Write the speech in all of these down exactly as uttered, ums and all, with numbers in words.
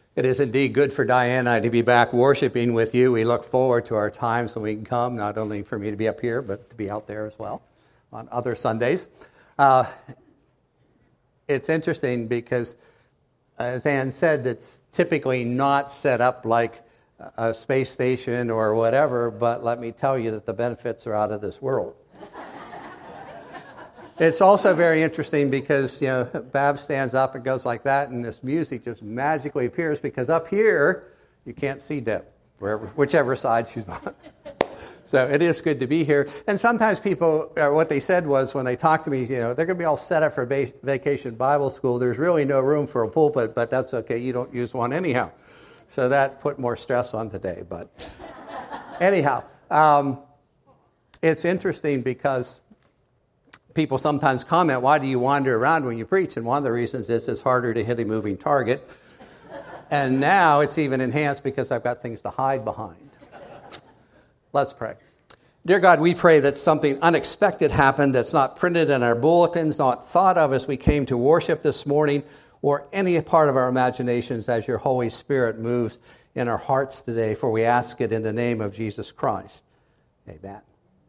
It is indeed good for Diane and I to be back worshiping with you. We look forward to our times when we can come, not only for me to be up here, but to be out there as well on other Sundays. Uh, it's interesting because, as Ann said, it's typically not set up like a space station or whatever, but let me tell you that the benefits are out of this world. It's also very interesting because, you know, Bab stands up and goes like that, and this music just magically appears because up here, you can't see Deb, wherever, whichever side she's on. So it is good to be here. And sometimes people, uh, what they said was when they talk to me, you know, they're going to be all set up for va- vacation Bible school. There's really no room for a pulpit, but that's okay. You don't use one anyhow. So that put more stress on today. But anyhow, um, it's interesting because people sometimes comment, why do you wander around when you preach? And one of the reasons is it's harder to hit a moving target. And now it's even enhanced because I've got things to hide behind. Let's pray. Dear God, we pray that something unexpected happened that's not printed in our bulletins, not thought of as we came to worship this morning, or any part of our imaginations as your Holy Spirit moves in our hearts today, for we ask it in the name of Jesus Christ. Amen.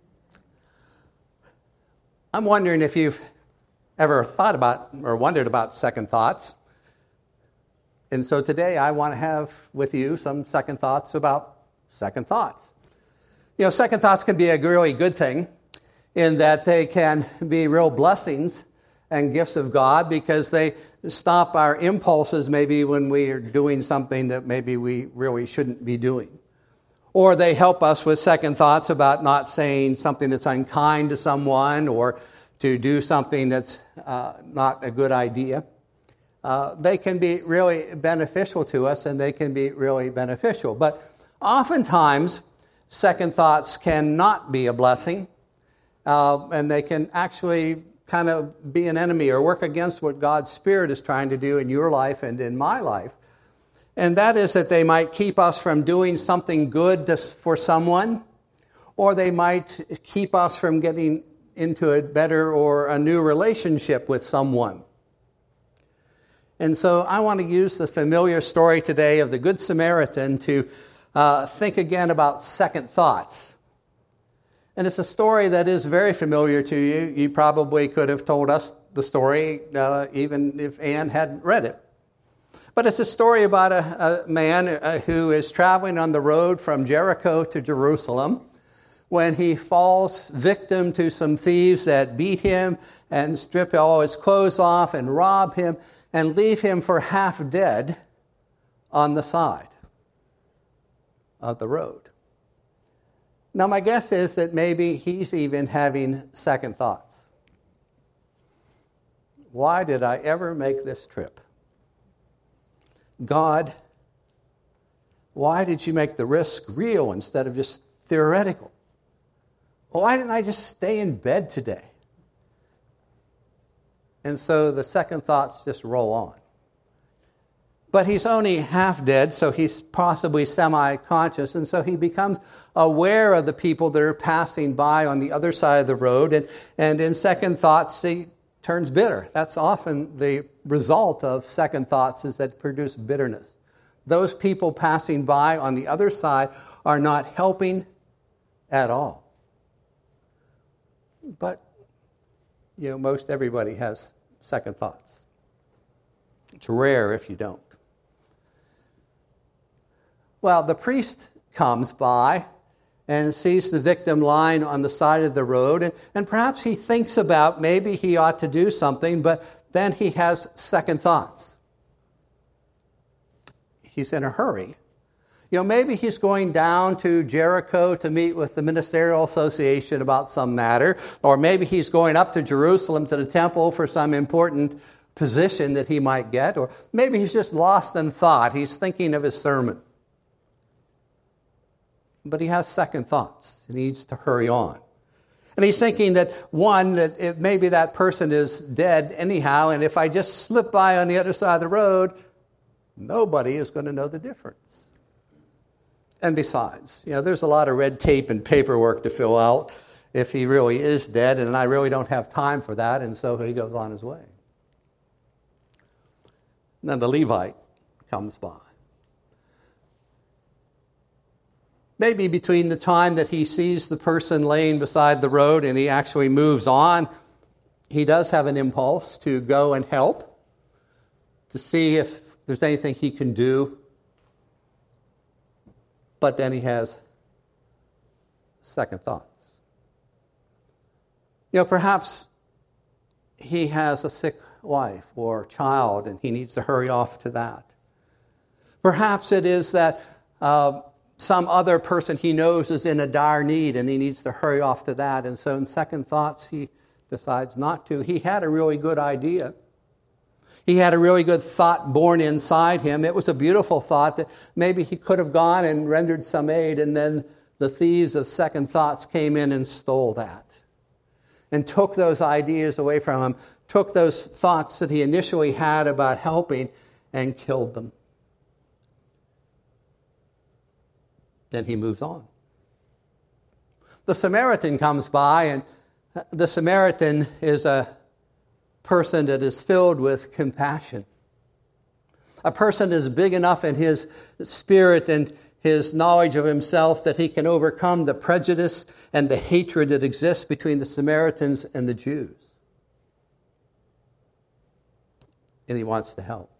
I'm wondering if you've ever thought about or wondered about second thoughts. And so today I want to have with you some second thoughts about second thoughts. You know, second thoughts can be a really good thing in that they can be real blessings and gifts of God because they stop our impulses maybe when we are doing something that maybe we really shouldn't be doing. Or they help us with second thoughts about not saying something that's unkind to someone or to do something that's uh, not a good idea. Uh, they can be really beneficial to us, and they can be really beneficial. But oftentimes, second thoughts cannot be a blessing, uh, and they can actually kind of be an enemy or work against what God's Spirit is trying to do in your life and in my life. And that is that they might keep us from doing something good to, for someone, or they might keep us from getting into a better or a new relationship with someone. And so I want to use the familiar story today of the Good Samaritan to uh, think again about second thoughts. And it's a story that is very familiar to you. You probably could have told us the story uh, even if Ann hadn't read it. But it's a story about a, a man uh, who is traveling on the road from Jericho to Jerusalem when he falls victim to some thieves that beat him and strip all his clothes off and rob him and leave him for half dead on the side of the road. Now, my guess is that maybe he's even having second thoughts. Why did I ever make this trip? God, why did you make the risk real instead of just theoretical? Why didn't I just stay in bed today? And so the second thoughts just roll on. But he's only half dead, so he's possibly semi-conscious, and so he becomes aware of the people that are passing by on the other side of the road, and, and in second thoughts, he turns bitter. That's often the result of second thoughts, is that produce bitterness. Those people passing by on the other side are not helping at all. But, you know, most everybody has second thoughts. It's rare if you don't. Well, the priest comes by and sees the victim lying on the side of the road, and, and perhaps he thinks about maybe he ought to do something, but then he has second thoughts. He's in a hurry. You know, maybe he's going down to Jericho to meet with the Ministerial Association about some matter, or maybe he's going up to Jerusalem to the temple for some important position that he might get, or maybe he's just lost in thought. He's thinking of his sermon. But he has second thoughts. He needs to hurry on. And he's thinking that, one, that it, maybe that person is dead anyhow, and if I just slip by on the other side of the road, nobody is going to know the difference. And besides, you know, there's a lot of red tape and paperwork to fill out if he really is dead, and I really don't have time for that, and so he goes on his way. And then the Levite comes by. maybe between the time that he sees the person laying beside the road and he actually moves on, he does have an impulse to go and help, to see if there's anything he can do. But then he has second thoughts. You know, perhaps he has a sick wife or child and he needs to hurry off to that. Perhaps it is that uh, some other person he knows is in a dire need and he needs to hurry off to that. And so in second thoughts, he decides not to. He had a really good idea. He had a really good thought born inside him. It was a beautiful thought that maybe he could have gone and rendered some aid, and then the thieves of second thoughts came in and stole that and took those ideas away from him, took those thoughts that he initially had about helping and killed them. Then he moves on. The Samaritan comes by, and the Samaritan is a person that is filled with compassion. A person is big enough in his spirit and his knowledge of himself that he can overcome the prejudice and the hatred that exists between the Samaritans and the Jews. And he wants to help.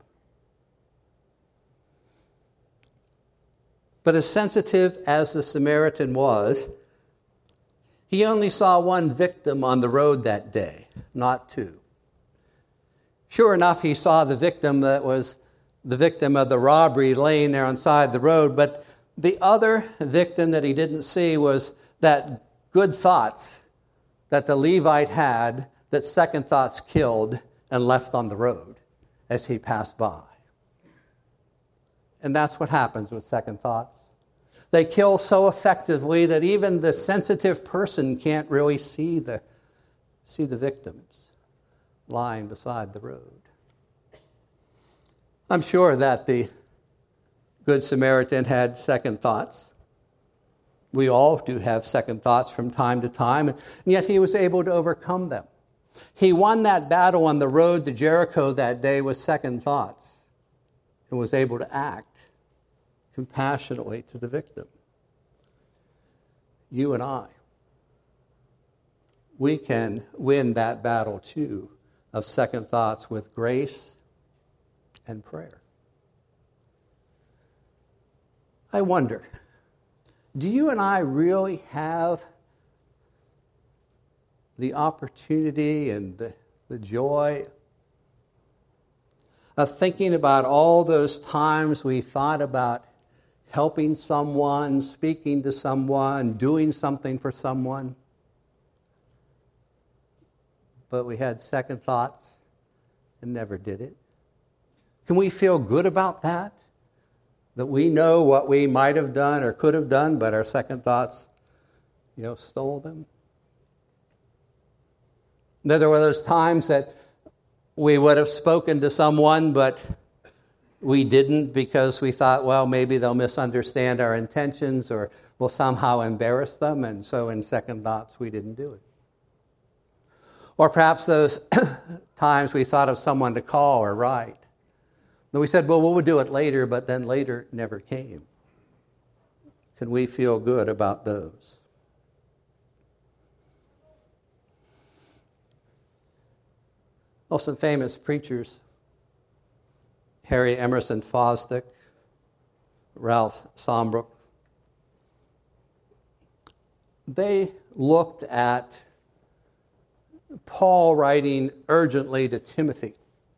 But as sensitive as the Samaritan was, he only saw one victim on the road that day, not two. Sure enough, he saw the victim that was the victim of the robbery laying there on the side of the road, but the other victim that he didn't see was that good thoughts that the Levite had that second thoughts killed and left on the road as he passed by. And that's what happens with second thoughts. They kill so effectively that even the sensitive person can't really see the, see the victims lying beside the road. I'm sure that the Good Samaritan had second thoughts. We all do have second thoughts from time to time, and yet he was able to overcome them. He won that battle on the road to Jericho that day with second thoughts and was able to act compassionately to the victim. You and I, we can win that battle too of second thoughts with grace and prayer. I wonder, do you and I really have the opportunity and the, the joy of thinking about all those times we thought about helping someone, speaking to someone, doing something for someone, but we had second thoughts and never did it? Can we feel good about that? That we know what we might have done or could have done, but our second thoughts, you know, stole them? That there were those times that we would have spoken to someone, but we didn't because we thought, well, maybe they'll misunderstand our intentions or we'll somehow embarrass them, and so in second thoughts we didn't do it. Or perhaps those times we thought of someone to call or write. And we said, well, we'll do it later, but then later never came. Can we feel good about those? Well, some famous preachers, Harry Emerson Fosdick, Ralph Sombrook, they looked at Paul writing urgently to Timothy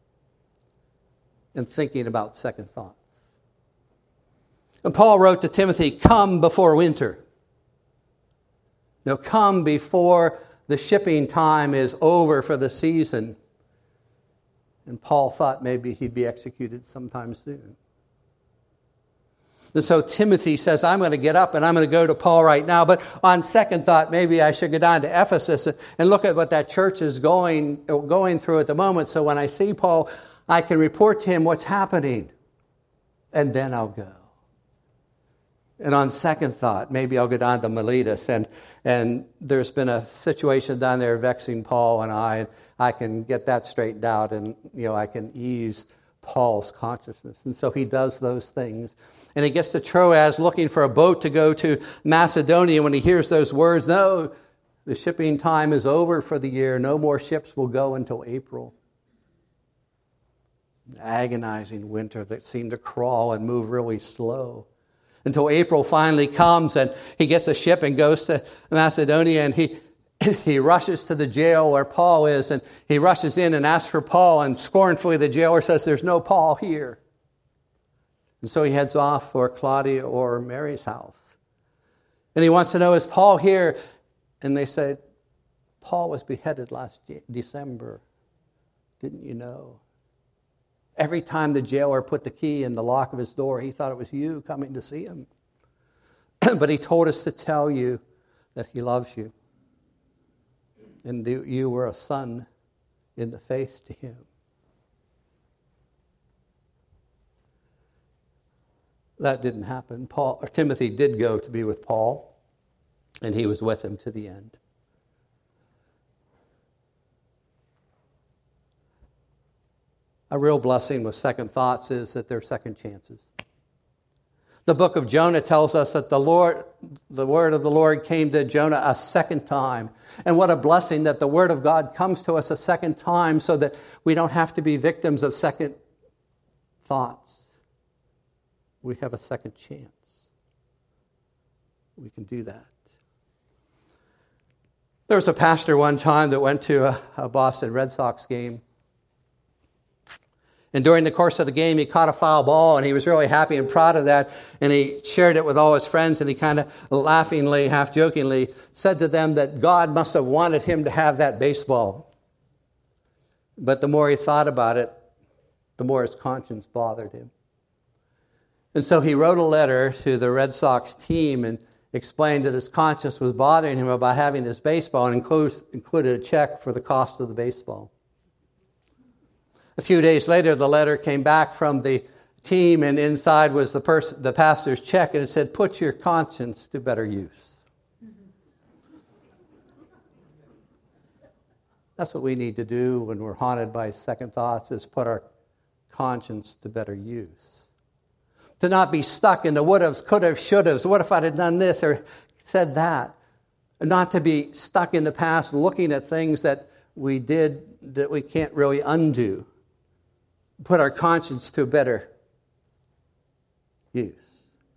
and thinking about second thoughts. And Paul wrote to Timothy, come before winter. Now, come before the shipping time is over for the season. And Paul thought maybe he'd be executed sometime soon. And so Timothy says, I'm going to get up and I'm going to go to Paul right now. But on second thought, maybe I should go down to Ephesus and look at what that church is going, going through at the moment. So when I see Paul, I can report to him what's happening. And then I'll go. And on second thought, maybe I'll go down to Miletus. And, and there's been a situation down there vexing Paul and I. And I can get that straightened out and, you know, I can ease Paul's consciousness. And so he does those things. And he gets to Troas looking for a boat to go to Macedonia. When he hears those words, no, the shipping time is over for the year. No more ships will go until April. An agonizing winter that seemed to crawl and move really slow. Until April finally comes and he gets a ship and goes to Macedonia, and he he rushes to the jail where Paul is, and he rushes in and asks for Paul, and scornfully the jailer says, there's no Paul here. And so he heads off for Claudia or Mary's house. And he wants to know, is Paul here? And they said, Paul was beheaded last December. Didn't you know? Every time the jailer put the key in the lock of his door, he thought it was you coming to see him. But he told us to tell you that he loves you. And you were a son in the faith to him. That didn't happen. Paul, or Timothy did go to be with Paul, and he was with him to the end. A real blessing with second thoughts is that they're second chances. The book of Jonah tells us that the Lord, the word of the Lord came to Jonah a second time. And what a blessing that the word of God comes to us a second time so that we don't have to be victims of second thoughts. We have a second chance. We can do that. There was a pastor one time that went to a, a Boston Red Sox game. And during the course of the game, he caught a foul ball, and he was really happy and proud of that. And he shared it with all his friends, and he kind of laughingly, half-jokingly said to them that God must have wanted him to have that baseball. But the more he thought about it, the more his conscience bothered him. And so he wrote a letter to the Red Sox team and explained that his conscience was bothering him about having this baseball, and includes, included a check for the cost of the baseball. A few days later, the letter came back from the team, and inside was the person, the pastor's check, and it said, put your conscience to better use. That's what we need to do when we're haunted by second thoughts, is put our conscience to better use. To not be stuck in the would-haves, could-haves, should-haves. What if I'd have done this or said that? And not to be stuck in the past looking at things that we did that we can't really undo. Put our conscience to better use.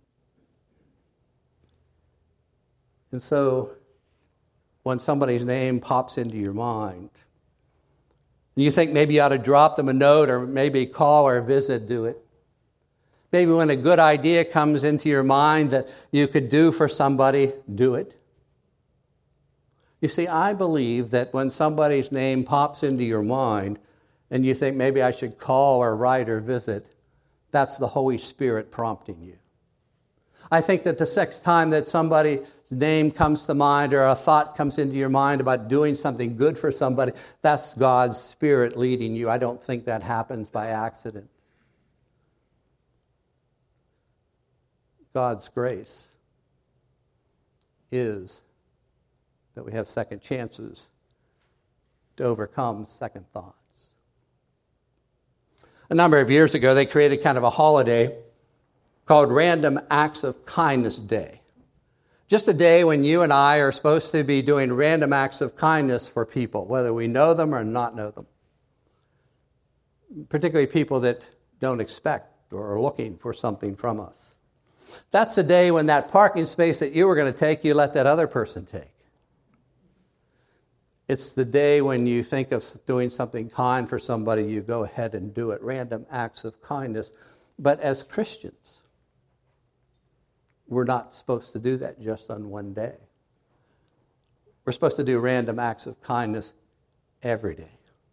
And so, when somebody's name pops into your mind, and you think maybe you ought to drop them a note, or maybe call or visit, do it. Maybe when a good idea comes into your mind that you could do for somebody, do it. You see, I believe that when somebody's name pops into your mind, and you think maybe I should call or write or visit, that's the Holy Spirit prompting you. I think that the next time that somebody's name comes to mind or a thought comes into your mind about doing something good for somebody, that's God's Spirit leading you. I don't think that happens by accident. God's grace is that we have second chances to overcome second thoughts. A number of years ago, they created kind of a holiday called Random Acts of Kindness Day. Just a day when you and I are supposed to be doing random acts of kindness for people, whether we know them or not know them. Particularly people that don't expect or are looking for something from us. That's the day when that parking space that you were going to take, you let that other person take. It's the day when you think of doing something kind for somebody, you go ahead and do it. Random acts of kindness. But as Christians, we're not supposed to do that just on one day. We're supposed to do random acts of kindness every day.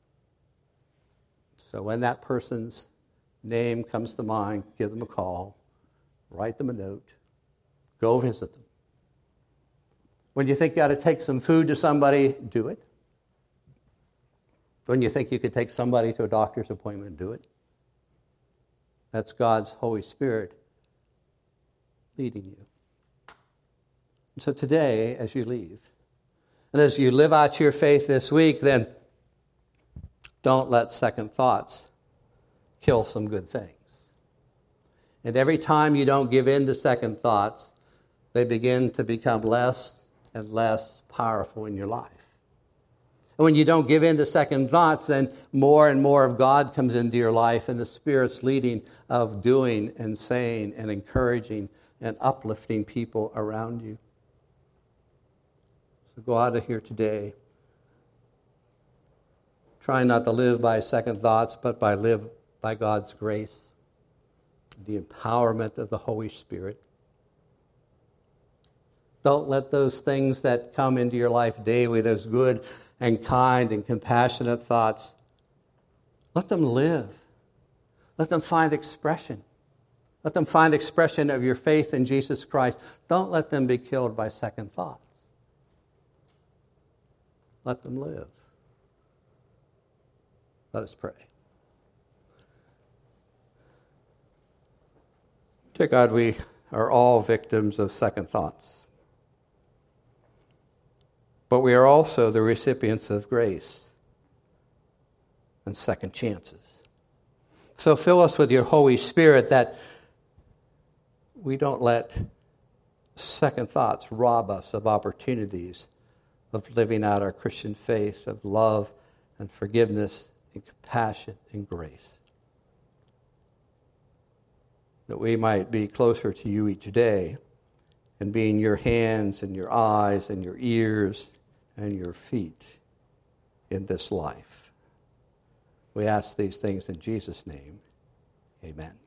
So when that person's name comes to mind, give them a call, write them a note, go visit them. When you think you ought to take some food to somebody, do it. When you think you could take somebody to a doctor's appointment, do it. That's God's Holy Spirit leading you. So today, as you leave, and as you live out your faith this week, then don't let second thoughts kill some good things. And every time you don't give in to second thoughts, they begin to become less and less powerful in your life. And when you don't give in to second thoughts, then more and more of God comes into your life, and the Spirit's leading of doing and saying and encouraging and uplifting people around you. So go out of here today. Try not to live by second thoughts, but by live by God's grace, the empowerment of the Holy Spirit. Don't let those things that come into your life daily, those good and kind and compassionate thoughts, let them live. Let them find expression. Let them find expression of your faith in Jesus Christ. Don't let them be killed by second thoughts. Let them live. Let us pray. Dear God, we are all victims of second thoughts. But we are also the recipients of grace and second chances. So fill us with your Holy Spirit that we don't let second thoughts rob us of opportunities of living out our Christian faith, of love and forgiveness and compassion and grace. That we might be closer to you each day and being your hands and your eyes and your ears and your feet in this life. We ask these things in Jesus' name. Amen.